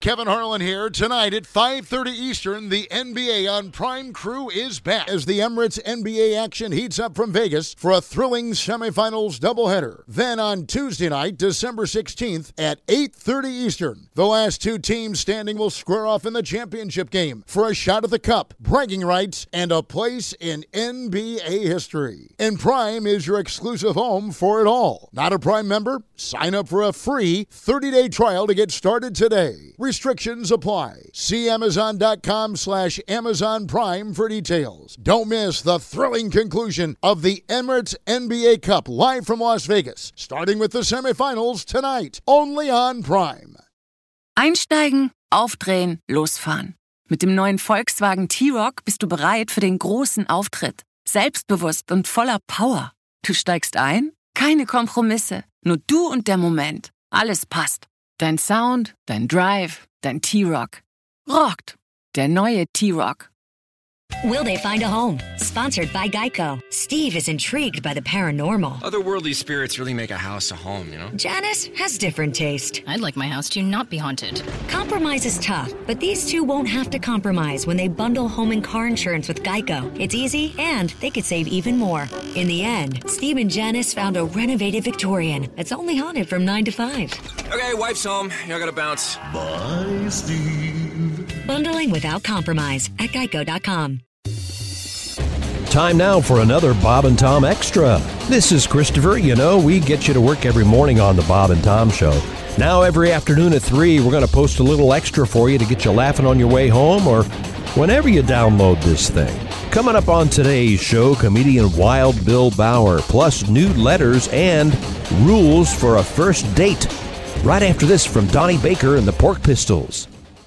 Kevin Harlan here. Tonight at 5:30 Eastern, the NBA on Prime Crew is back as the Emirates NBA action heats up from Vegas for a thrilling semifinals doubleheader. Then on Tuesday night, December 16th at 8:30 Eastern, the last two teams standing will square off in the championship game for a shot at the cup, bragging rights, and a place in NBA history. And Prime is your exclusive home for it all. Not a Prime member? Sign up for a free 30-day trial to get started today. Restrictions apply. See Amazon.com/Amazon Prime for details. Don't miss the thrilling conclusion of the Emirates NBA Cup live from Las Vegas, starting with the semifinals tonight, only on Prime. Einsteigen, aufdrehen, losfahren. Mit dem neuen Volkswagen T-Roc bist du bereit für den großen Auftritt. Selbstbewusst und voller Power. Du steigst ein? Keine Kompromisse. Nur du und der Moment. Alles passt. Dein Sound, dein Drive, dein T-Roc. Rockt. Der neue T-Roc. Will they find a home? Sponsored by Geico. Steve is intrigued by the paranormal. Otherworldly spirits really make a house a home, you know? Janice has different taste. I'd like my house to not be haunted. Compromise is tough, but these two won't have to compromise when they bundle home and car insurance with Geico. It's easy, and they could save even more. In the end, Steve and Janice found a renovated Victorian that's only haunted from 9 to 5. Okay, wife's home. I gotta bounce. Bye, Steve. Bundling without compromise at Geico.com. Time now for another Bob and Tom Extra. This is Christopher. You know, we get you to work every morning on the Bob and Tom Show. Now every afternoon at 3, we're going to post a little extra for you to get you laughing on your way home or whenever you download this thing. Coming up on today's show, comedian Wild Bill Bauer, plus nude letters and rules for a first date. Right after this from Donnie Baker and the Pork Pistols.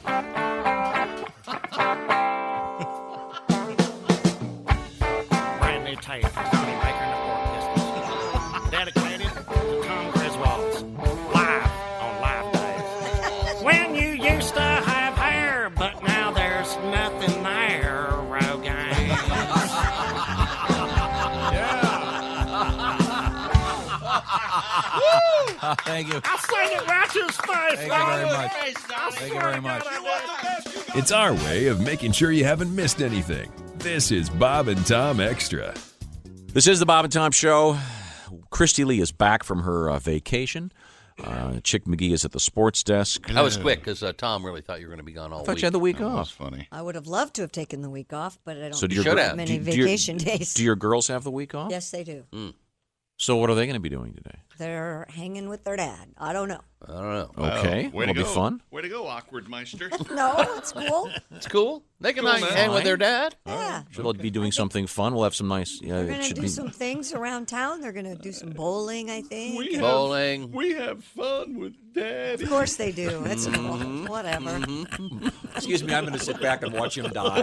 Thank you. I'll sing it right to his face. Thank you very much. Thank you very much. It's our way of making sure you haven't missed anything. This is Bob and Tom Extra. This is the Bob and Tom Show. Christy Lee is back from her vacation. Chick McGee is at the sports desk. That was quick because Tom really thought you were going to be gone all week. I thought you had the week off. That was funny. I would have loved to have taken the week off, but I don't so have many vacation days. Do your girls have the week off? Yes, they do. So what are they going to be doing today? They're hanging with their dad. I don't know. Okay. Way It'll to be go. fun. Way to go, awkward Meister. No, it's cool. It's cool. They can Cool, hang with their dad. Yeah. So they'll be doing something fun. We'll have some nice. They're it going to should do be. some things around town. They're going to do some bowling, I think. Bowling. We have fun with Daddy. Of course they do. It's cool. Whatever. Excuse me, I'm going to sit back and watch him die.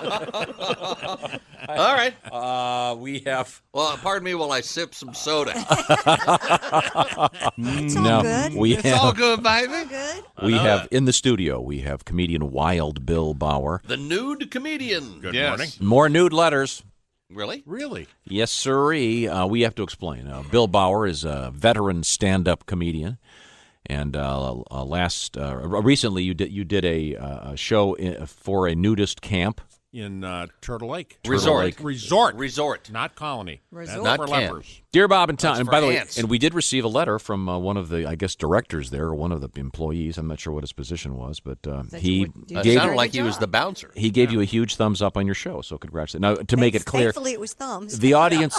All right. We have. Well, pardon me while I sip some soda. It's all good. It's all good, baby. Good. We have in the studio. We have comedian Wild Bill Bauer. The nude comedian. Good morning. More nude letters. Really? Really? Yes, sirree. We have to explain. Bill Bauer is a veteran stand-up comedian, and recently you did a show for a nudist camp In Turtle Lake. Resort. Not colony. Resort. Not for camp. lepers. Dear Bob and Tom, That's and for by the way, ants. and we did receive a letter from one of the, I guess, directors there, or one of the employees. I'm not sure what his position was, but he It gave sounded like he was the bouncer. he gave you a huge thumbs up on your show. So congratulations. Now, to make it clear, Thankfully, it was thumbs. the audience.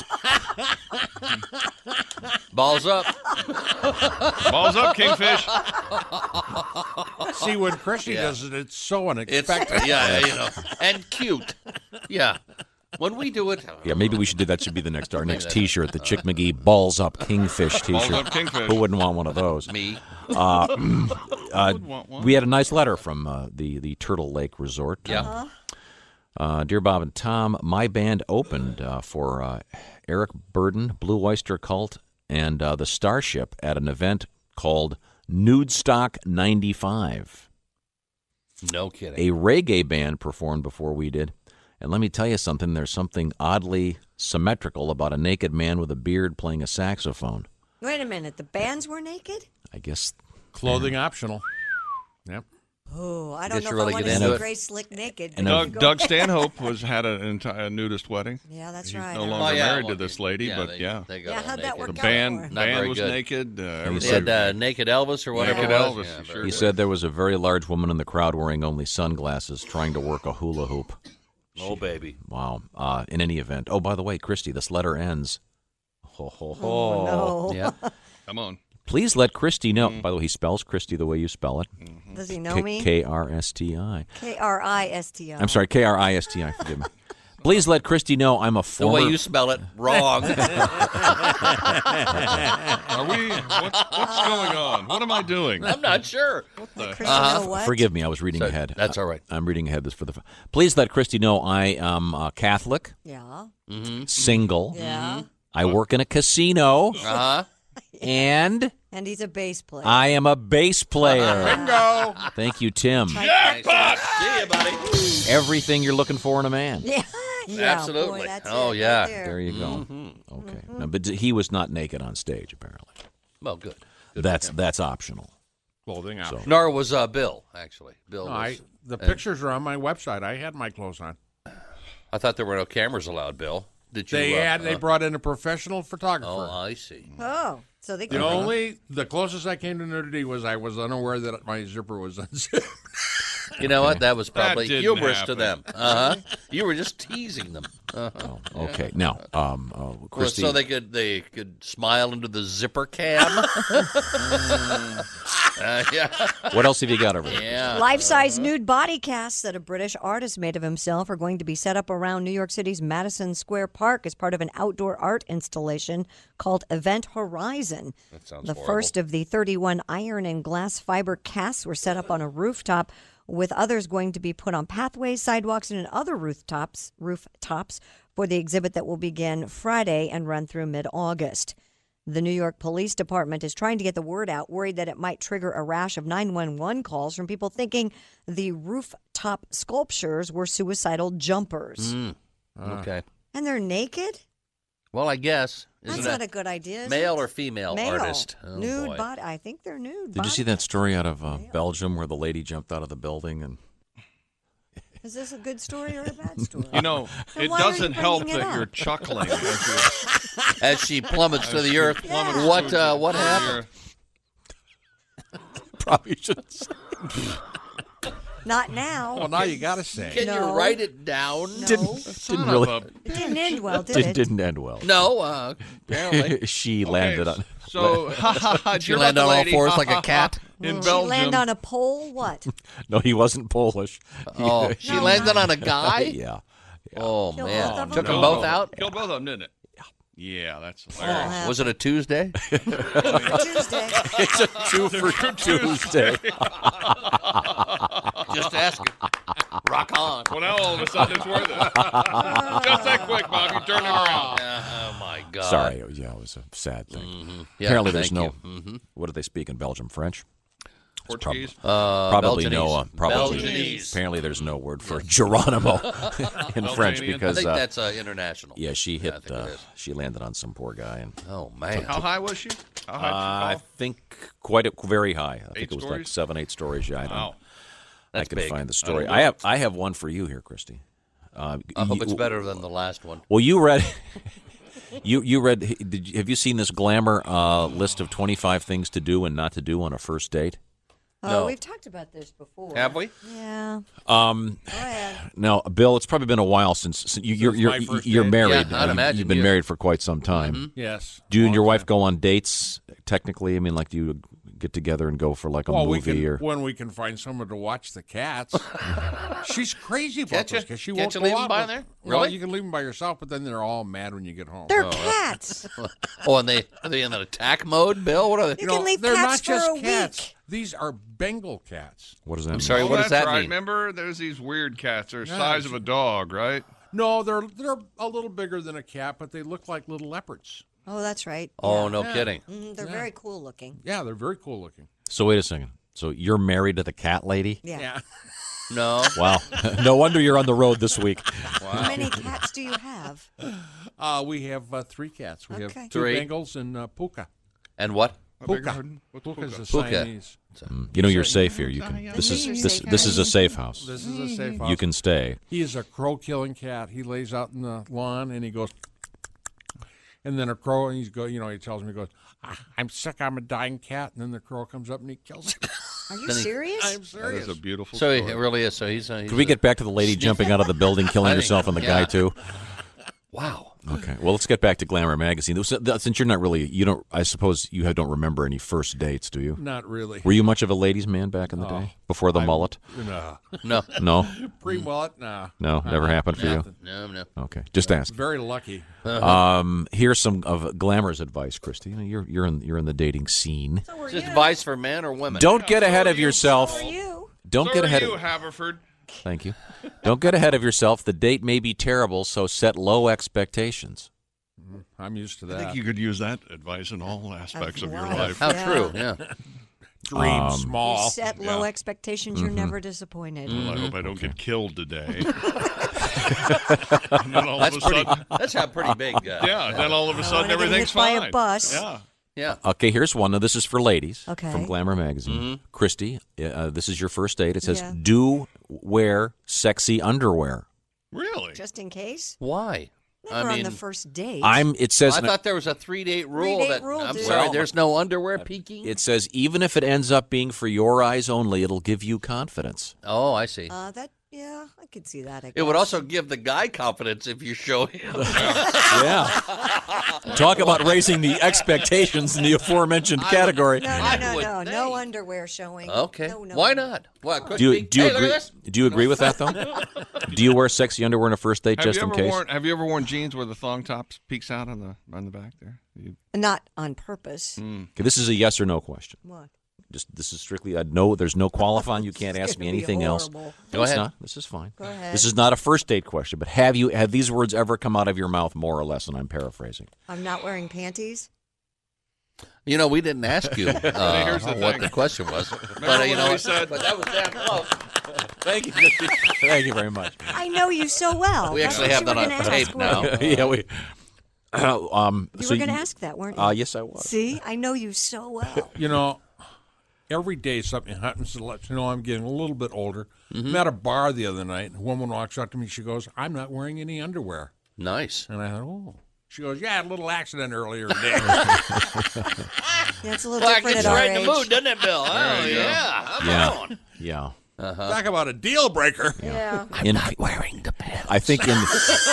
Balls up. Balls up, Kingfish. See, when Christy does it, it's so unexpected. And cute. Yeah. When we do it. Yeah, maybe we should do that. Should be our next T-shirt, the Chick McGee Balls Up Kingfish T-shirt. Balls up, Kingfish. Who wouldn't want one of those? Me. We had a nice letter from the Turtle Lake Resort. Yeah. Dear Bob and Tom, my band opened for Eric Burden, Blue Oyster Cult, and the Starship at an event called Nudestock 95. No kidding. A reggae band performed before we did. And let me tell you something, there's something oddly symmetrical about a naked man with a beard playing a saxophone. Wait a minute. The bands were naked? I guess. Clothing optional. Yep. Oh, I don't Guess know you if really I want get to into see it. Grace Slick naked. And but go Doug ahead. Stanhope had a nudist wedding. Yeah, that's He's right. no I longer yeah, married well, to this lady, yeah, but they- yeah. they got Yeah, all how'd that naked. work The out for her? Not band very was good. naked. he They said- had Naked Elvis or whatever Naked it was. Elvis, Yeah, he sure very He good. said there was a very large woman in the crowd wearing only sunglasses trying to work a hula hoop. Oh, baby. Wow. In any event. Oh, by the way, Christy, this letter ends. Ho, ho, ho. Oh, no. Yeah. Come on. Please let Christy know. By the way, he spells Christy the way you spell it. Does he know me? K-R-S-T-I. K-R-I-S-T-I. I'm sorry, K-R-I-S-T-I. Forgive me. Please let Christy know I'm a The former... way you spell it, wrong. Are we? What's going on? What am I doing? I'm not sure. What the Christy know what? Forgive me, I was reading Sorry, ahead. that's all right. I'm reading ahead. This for the. Please let Christy know I am Catholic, Yeah. single. Yeah. I work in a casino, Uh-huh. and And he's a bass player. I am a bass player. Bingo! Thank you, Tim. Jackpot! See you, buddy. Everything you're looking for in a man. Yeah. Yeah, Absolutely. Boy, that's Oh, it yeah. Right there. There you go. Mm-hmm. Okay, No, but he was not naked on stage. Apparently, Well, good. that's optional. Clothing So- option. Nor was Bill, actually. Bill No, was. the pictures are on my website. I had my clothes on. I thought there were no cameras allowed, Bill. Did you? They brought in a professional photographer. Oh, I see. Oh, so they The closest I came to nudity was I was unaware that my zipper was unzipped. You know what? That was That probably didn't humorous happen. to them. Uh-huh. You were just teasing them. Oh, okay. Now, Well, Christy. so they could smile into the zipper cam. Yeah. What else have you got over there? Yeah. Life-size nude body casts that a British artist made of himself are going to be set up around New York City's Madison Square Park as part of an outdoor art installation called Event Horizon. That sounds The horrible. first of the 31 iron and glass fiber casts were set up on a rooftop, with others going to be put on pathways, sidewalks, and in other rooftops for the exhibit that will begin Friday and run through mid-August. The New York Police Department is trying to get the word out, worried that it might trigger a rash of 911 calls from people thinking the rooftop sculptures were suicidal jumpers. Okay. And they're naked? Well, I guess. That's Isn't not it a good idea. Is male it? or female Male. artist? Oh, nude boy. body. I think they're nude. Did you see that story out of Belgium where the lady jumped out of the building and? Is this a good story or a bad story? You know, Then it why are you doesn't help bringing it that you're up? chuckling. As she plummets to the earth. Yeah. What happened? Probably shouldn't say. Not now. Well, now you got to say. Can No. you write it down? No. Didn't really. It didn't end well, did it? Didn't end well. No, apparently. She landed on. So, She you're landed not on the all lady, fours like a cat. in She Belgium. land on a pole? What? No, he wasn't Polish. Oh, she landed on a guy? Yeah. Oh, Killed man. both of Took them? them both out? Killed both of them, didn't it? Yeah, that's hilarious. Was it a Tuesday? Tuesday. It's a 2 for Tuesday. Just asking. Rock on. Well, now all of a sudden it's worth it. Just that quick, Bob. You turned it around. Oh, my God. Sorry, it was a sad thing. Mm-hmm. Yeah, Apparently, there's thank no. you. Mhm. What do they speak in Belgium? French. Portuguese? Probably no. Belgianese. Probably. Belgianese. Apparently, there's no word for Geronimo in French Albanian? because I think that's international. yeah, she I hit. think it is. She landed on some poor guy, and Oh, man. How high was she? How high I did she fall? think very high. I think it was like stories? 7-8 stories. Yeah, Wow. I That's can big. find the story. I don't know. I have one for you here, Christy. I hope it's better than the last one. Well, you read. You read? Have you seen this glamour list of 25 things to do and not to do on a first date? Oh, No. we've talked about this before. Have we? Yeah. Go Um, ahead. Now, Bill, it's probably been a while since you're my first you're date. married. Yeah, I'd imagine You've been you- married for quite some time. Mm-hmm. Yes. Do you and your Long wife time. go on dates? Technically, I mean, like, do you get together and go for like a Well, movie or? when we can find someone to watch the cats. She's crazy about Can't you- this because she can't won't you go leave 'em out by with- there? Well, Really? you can leave them by yourself, but then they're all mad when you get home. They're cats. Oh, and are they in an attack mode, Bill? What are they? You can leave they're cats not just for a cats. week. These are Bengal cats. What does that mean? sorry, Oh, what does that's that right. mean? Remember, there's these weird cats. They're the Yeah, size of a dog, right? No, they're a little bigger than a cat, but they look like little leopards. Oh, that's right. Oh, Yeah. no Yeah. kidding. They're very cool looking. Yeah, they're very cool looking. So wait a second. So you're married to the cat lady? Yeah. No. Wow. No wonder you're on the road this week. How many cats do you have? We have 3 cats. We Okay. have 2 Three. Bengals and Puka. And what? Puka is a Puka. Siamese. You know you're safe here. You can. This is a safe house. This is a safe house. You can stay. He is a crow-killing cat. He lays out in the lawn and he goes, and then a crow, and he tells me, he goes, I'm sick, I'm a dying cat, and then the crow comes up and he kills him. Are you serious? I'm serious. That is a beautiful So story. it really is. So he's Can we get back to the lady jumping out of the building, killing herself, and the guy too? Wow. Okay. Well, let's get back to Glamour Magazine. Since you're not really, I suppose you don't remember any first dates, do you? Not really. Were you much of a ladies' man back in the day before the mullet? No. No. Pre-mullet, nah. No, never happened for you. No. Okay, just ask. Very lucky. Here's some of Glamour's advice, Christy. You're in the dating scene. Is this advice for men or women? Don't get ahead of yourself. Don't So get are ahead you, of Haverford. Thank you. Don't get ahead of yourself. The date may be terrible, so set low expectations. I'm used to I that. think you could use that advice in all aspects of your life. How true, yeah. Dream small. You set low expectations, you're never disappointed. Well, I hope I don't get killed today. That's how pretty big. Yeah, then all of a sudden I wanna get everything's hit by fine. a bus. Yeah. Okay, here's one. Now, this is for ladies Okay. from Glamour Magazine. Christy, this is your first date. It says, Yeah. do wear sexy underwear. Really? Just in case? Why? Never on the first date. It says I thought there was a 3-date rule. I'm dude. sorry, there's no underwear peeking? It says, even if it ends up being for your eyes only, it'll give you confidence. Oh, I see. Yeah, I could see that. It would also give the guy confidence if you show him. Yeah. Talk about raising the expectations in the aforementioned category. No underwear showing. Okay. No. Why not? What, Do you hey, look agree? at this. Do you agree with that though? Do you wear sexy underwear on a first date just in case? Have you ever worn jeans where the thong top peeks out on the back there? Not on purpose. Okay, this is a yes or no question. What? This is strictly a no. There's no qualifying. You can't ask me anything else. horrible. No, Go it's ahead. not. This is fine. Go ahead. This is not a first date question. But have these words ever come out of your mouth, more or less? And I'm paraphrasing. I'm not wearing panties. You know, we didn't ask you Here's the what thing. the question was. Remember But you when know, we said- but that was damn close. Thank you. Thank you very much. I know you so well. We That's actually what have you that were on gonna tape ask, now. weren't you? Yeah, we. You were going to ask that, weren't you? Yes, I was. See, I know you so well. You know, every day something happens to let you know I'm getting a little bit older. I'm at a bar the other night, and a woman walks up to me. She goes, I'm not wearing any underwear. Nice. And I thought, oh. She goes, yeah, I had a little accident earlier today. Yeah, it's a little Well, that different gets at our right in age. the mood, doesn't it, Bill? Oh, yeah. Come on. Yeah. Talk about a deal breaker. Yeah. I'm not wearing the pants. I think in.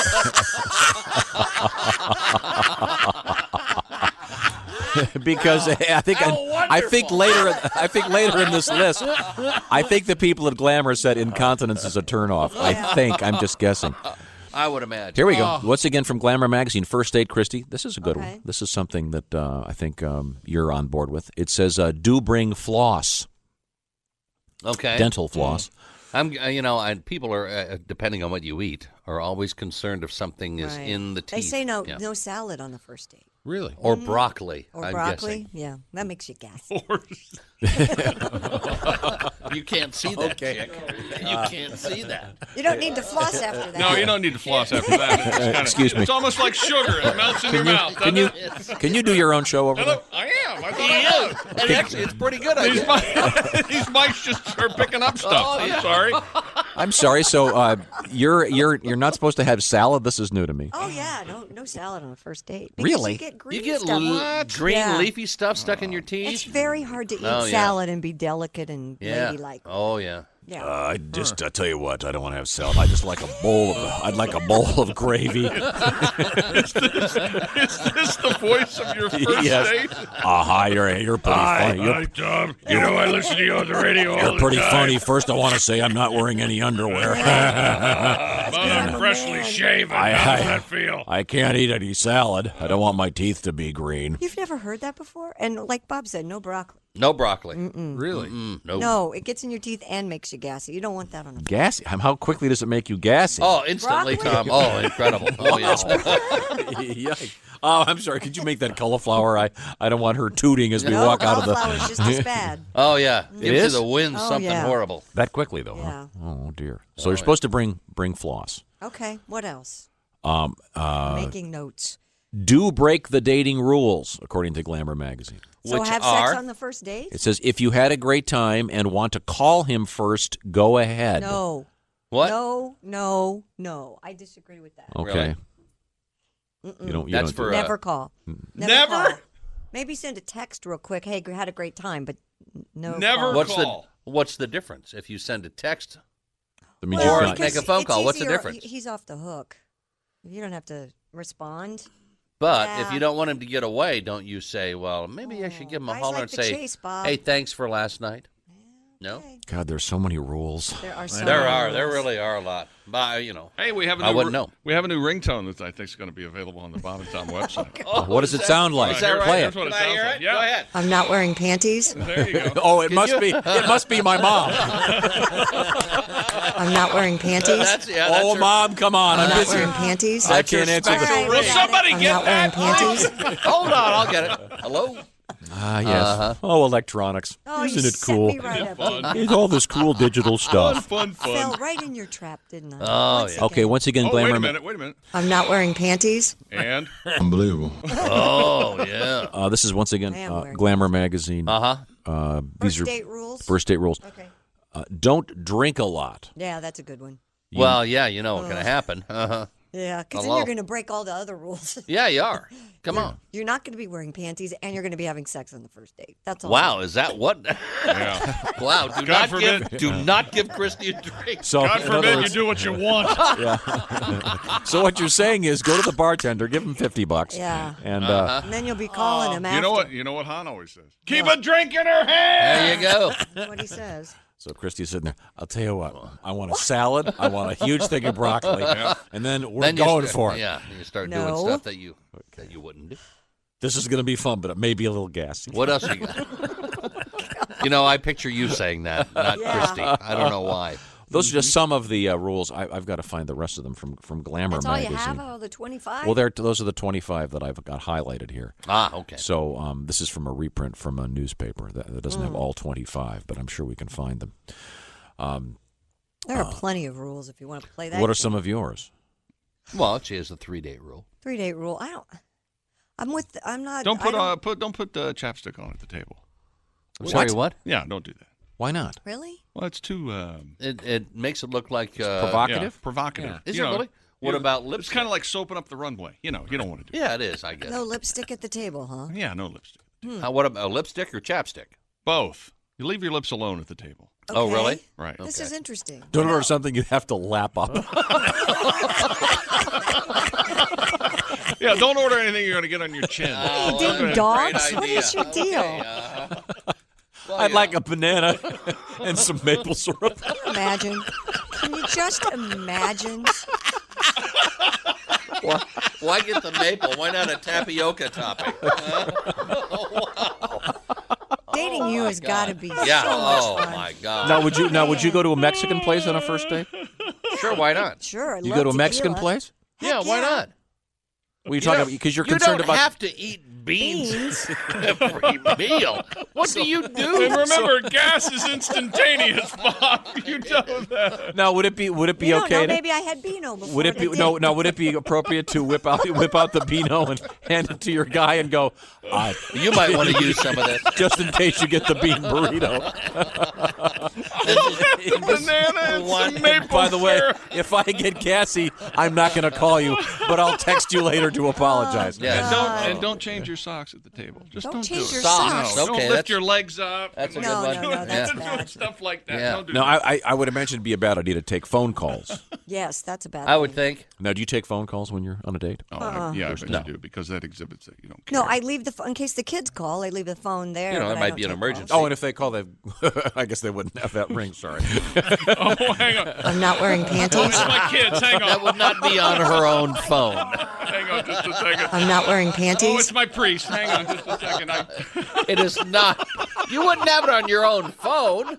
Because I think later in this list, I think the people at Glamour said incontinence is a turnoff. I think. I'm just guessing. I would imagine. Here we go. Once again from Glamour Magazine, First Date, Christy. This is a good Okay. one. This is something that I think you're on board with. It says, do bring floss. Okay. Dental floss. And people are, depending on what you eat, are always concerned if something is Right. in the teeth. They say no Yeah. salad on the first date. Really? Or broccoli. Or I'm broccoli. guessing. Yeah, that makes you gassy. You can't see that. Okay. Chick. You can't see that. You don't need to floss after that. No, you don't need to floss after that. It's kinda- Excuse me. It's almost like sugar. It melts in your mouth. Can you do your own show over there? I am. I thought He I is. was. And actually, it's pretty good. These mics just are picking up stuff. Oh, yeah. I'm sorry. I'm sorry. So you're not supposed to have salad. This is new to me. Oh yeah, no salad on a first date. Because Really? You get green You get stuff. green Yeah. leafy stuff stuck in your teeth. It's very hard to eat Oh, yeah. salad and be delicate and Yeah. ladylike. Oh, yeah. Yeah. I tell you what, I don't want to have salad. I just like a bowl of. I'd like a bowl of gravy. Is this the voice of your first Yes. date? Hi, you're pretty funny. Hi, Tom. You know I listen to you on the radio all You're the pretty time. funny. First, I want to say I'm not wearing any underwear. But I'm freshly shaven. How does that feel? I can't eat any salad. I don't want my teeth to be green. You've never heard that before? And like Bob said, no broccoli. No broccoli. Really? No. No, it gets in your teeth and makes you gassy. You don't want that on a Gassy? How quickly does it make you gassy? Oh, instantly, Broccoli? Tom. Oh, incredible. Oh, yeah. Yikes. Oh, I'm sorry. Could you make that cauliflower? I don't want her tooting as we No, walk out of the. cauliflower's just as bad. Oh, yeah. Gives you is? the wind Oh, something yeah. horrible. That quickly though. Yeah. Huh? Oh dear. So you're supposed to bring floss. Okay, what else? Uh, Making notes. do break the dating rules, according to Glamour magazine. So have sex on the first date? It says, if you had a great time and want to call him first, go ahead. No. What? No. I disagree with that. Okay. Really? You don't do Never call. Never? Call. Maybe send a text real quick. Hey, had a great time, but no. Never call. What's the difference if you send a text That means or you're make a phone call? What's the difference? He's off the hook. You don't have to respond. But if you don't want him to get away, don't you say, well, maybe I should give him a holler and say, chase, Bob. hey, thanks for last night? No? God, there's so many rules. There are so There many are. rules. There really are a lot. But, Hey, we have a new I wouldn't know. We have a new ringtone that I think is going to be available on the Bob and Tom website. What does it sound like? Is that right? Play That's what it sounds like. Yeah. Go ahead. I'm not wearing panties. There you go. Oh, it must be. It must be my mom. I'm not wearing panties. Oh, Mom, come on. I'm I'm not busy. wearing panties. I can't answer All right, the. Will somebody I'm get not wearing that? panties. Hold on, I'll get it. Hello? Ah, yes. Oh, electronics. Oh, Isn't you it set cool? me right up, didn't you? It's all this cool digital stuff. Fun. I fell right in your trap, didn't I? Oh, Once yeah. Okay, once again, Oh, Glamour. wait a minute. I'm not wearing panties. And? Unbelievable. Oh, yeah. This is once again I am wearing Glamour magazine. Uh-huh. These First are date rules. first date rules. Okay. Don't drink a lot. Yeah, that's a good one. Well, yeah, you know what's going to happen. Uh-huh. Yeah, because then Hello. you're going to break all the other rules. Yeah, you are. Come on. You're not going to be wearing panties, and you're going to be having sex on the first date. That's all. Wow, is that what? Yeah. Wow, forbid. do not give Christy a drink. So, God in forbid other you words- do what you want. So what you're saying is, go to the bartender, give him $50. Yeah. And And then you'll be calling him after. You know what Han always says? Keep a drink in her hand. There you go. That's what he says. so Christy's sitting there. I'll tell you what. I want a salad. I want a huge thing of broccoli. And then we're Then you going start- for it. Yeah, you start No. doing stuff that you wouldn't do. This is going to be fun, but it may be a little gassy. What else you got? You know, I picture you saying that, not Christy. I don't know why. Those are just some of the rules. I've got to find the rest of them from Glamour That's all magazine. you have out of the 25? Well, those are the 25 that I've got highlighted here. Ah, okay. So this is from a reprint from a newspaper that doesn't have all 25, but I'm sure we can find them. There are plenty of rules if you want to play that. What are game. some of yours? Well, she has a 3-date rule. 3-date rule? I'm not. Don't I put chapstick on at the table. I'm sorry, what? Yeah, don't do that. Why not? Really? Well, it's too It makes it look like provocative. yeah, provocative. Is You it know, really? What about It's lipstick? kind of like soaping up the runway. You know, you don't want to do. Yeah, it is. I guess. No lipstick at the table, huh? Yeah, no lipstick. What about a lipstick or chapstick? Both. You leave your lips alone at the table. Oh, Okay. really? Right. This is interesting. Don't order something you have to lap up. Yeah, don't order anything you're going to get on your chin. You dating dogs? What is your deal? I'd like a banana and some maple syrup. Can you imagine? Can you just imagine? Why get the maple? Why not a tapioca topping? Dating you has got to be Yeah. so much Oh fun. my God. Now, would you go to a Mexican place on a first date? Sure. Why not? Sure. I You love go to a Mexican tequila. place? Yeah. Why not? What are you talking about? Because you're You concerned don't about. have to eat beans every meal. What do you do? And remember, gas is instantaneous, Bob. You know that. Now, would it be You don't okay? know, to, maybe I had Beano before. would it be the no? date. Now, would it be appropriate to whip out the Beano and hand it to your guy and go? You might want to use some of this. Just in case you get the bean burrito. Banana and some maple By the way, syrup. if I get gassy, I'm not going to call you, but I'll text you later to apologize. Yeah. And don't change your socks at the table. Just Don't don't change do your it. socks. No, Okay, don't lift that's- your legs up. That's a No, good one. no, that's Yeah. bad. Stuff like that. Yeah. Don't do No, that. I would imagine it'd be a bad idea to take phone calls. Yes, that's a bad I would thing. think. Now, do you take phone calls when you're on a date? Oh, yeah, I bet No. you do, because that exhibits that you don't care. No, I leave the phone in case the kids call. I leave the phone there. You know, but there I might don't be an take emergency. calls. Oh, and if they call, I guess they wouldn't have that ring. Sorry. Oh, hang on. I'm not wearing Oh, panties. it's my kids. Hang on. That would not be on her own phone. Hang on just a second. I'm not wearing Oh, panties. it's my priest. Hang on just a second. It is not. You wouldn't have it on your own phone.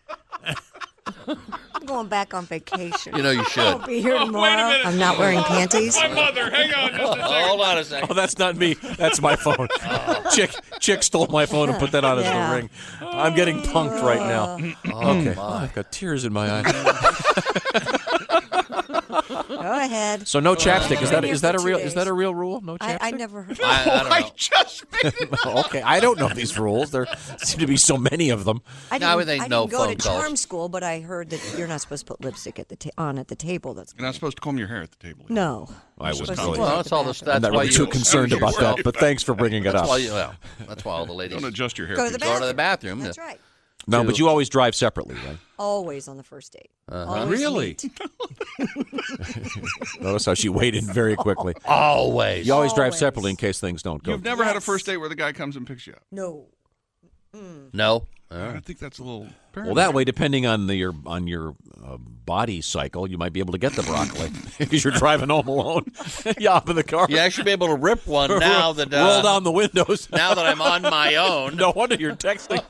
I'm going back on vacation. You know you should. I'll be here Oh, wait a tomorrow. minute. I'm not wearing panties. My mother. Hang on just a second. Hold on a second. Oh, that's not me. That's my phone. Chick stole my phone and put that on as Yeah. the ring. I'm getting punked right now. Oh, Okay. my. I've got tears in my eyes. Go ahead. So no chapstick. Is that a real rule? No chapstick. I never heard. I don't know. Okay, I don't know these rules. There seem to be so many of them. I didn't go to charm school, but I heard that you're not supposed to put lipstick at the table. You're not supposed to comb your hair at the table. No. I was that's all. I'm not really too concerned about that, but thanks for bringing it up. That's why all the ladies don't adjust your hair. Go to the bathroom. That's right. No, but you always drive separately, right? Always on the first date. Really? Notice how she waited very quickly. Always. You always drive separately in case things don't go. You've never had a first date where the guy comes and picks you up? No. No. I think that's a little. Well, that way, depending on your body cycle, you might be able to get the broccoli because you're driving home alone. You hop in the car. You actually be able to rip one now that roll down the windows. Now that I'm on my own. No wonder you're texting.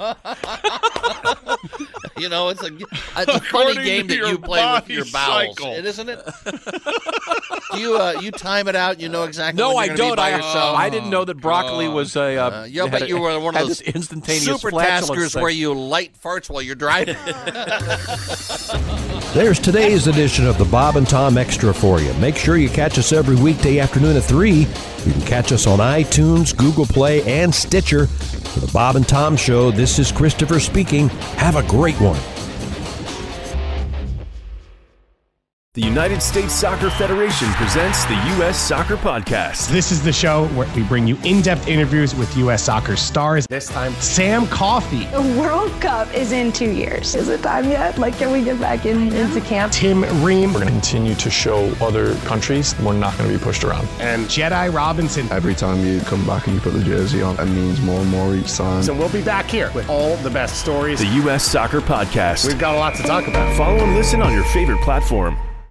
It's a funny game that you play with your bowels, isn't it? Do you time it out? You know exactly. No, when I you're don't. Be by yourself? I didn't know that broccoli was a. But you were one of those instantaneous super taskers where you light farts while you're driving. There's today's edition of the Bob and Tom Extra for you. Make sure you catch us every weekday afternoon at 3. You can catch us on iTunes, Google Play, and Stitcher. For the Bob and Tom Show, this is Christopher speaking. Have a great one. The United States Soccer Federation presents the U.S. Soccer Podcast. This is the show where we bring you in-depth interviews with U.S. soccer stars. This time, Sam Coffey. The World Cup is in 2 years. Is it time yet? Can we get back into camp? Tim Ream. We're going to continue to show other countries we're not going to be pushed around. And Jedi Robinson. Every time you come back and you put the jersey on, it means more and more each time. So we'll be back here with all the best stories. The U.S. Soccer Podcast. We've got a lot to talk about. Follow and listen on your favorite platform.